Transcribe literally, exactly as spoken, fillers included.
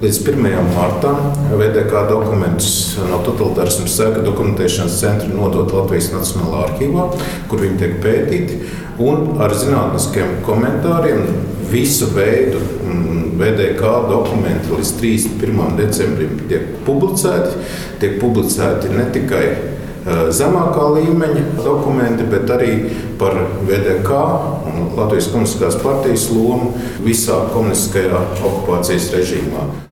Līdz pirmajam martam V D K dokumentus no totalitārisma sēka dokumentēšanas centra nodot Latvijas Nacionālajā arhīvā, kur viņi tiek pētīti, un ar zinātniskiem komentāriem visu veidu V D K dokumenti līdz trīsdesmit pirmajam decembrim tiek publicēti. Tiek publicēti ne tikai zemākā līmeņa dokumenti, bet arī par V D K un Latvijas Komunistiskās partijas lomu visā komunistiskajā okupācijas režīmā.